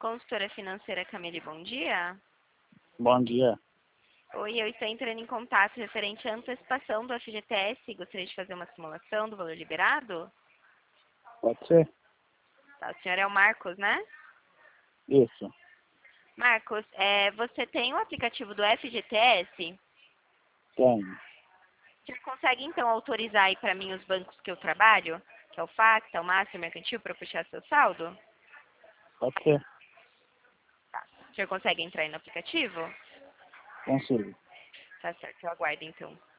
Consultora financeira Camille, bom dia. Bom dia. Oi, eu estou entrando em contato referente à antecipação do FGTS. Gostaria de fazer uma simulação do valor liberado? Pode ser? Tá, o senhor é o Marcos, né? Isso. Marcos, você tem o aplicativo do FGTS? Tenho. Você consegue, então, autorizar aí para mim os bancos que eu trabalho? Que é o Facta, o Master Mercantil, para puxar seu saldo? Pode ser? Tá. O senhor consegue entrar aí no aplicativo? Consigo. Tá certo, eu aguardo então.